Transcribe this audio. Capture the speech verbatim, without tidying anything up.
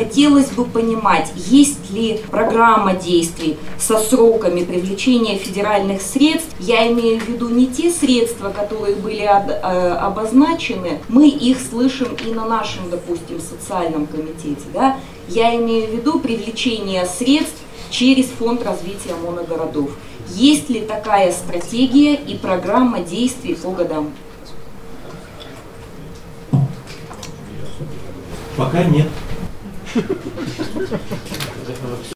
хотелось бы понимать, есть ли программа действий со сроками привлечения федеральных средств. Я имею в виду не те средства, которые были обозначены, мы их слышим и на нашем, допустим, социальном комитете. Да? Я имею в виду привлечение средств через Фонд развития моногородов. Есть ли такая стратегия и программа действий по годам? Пока нет.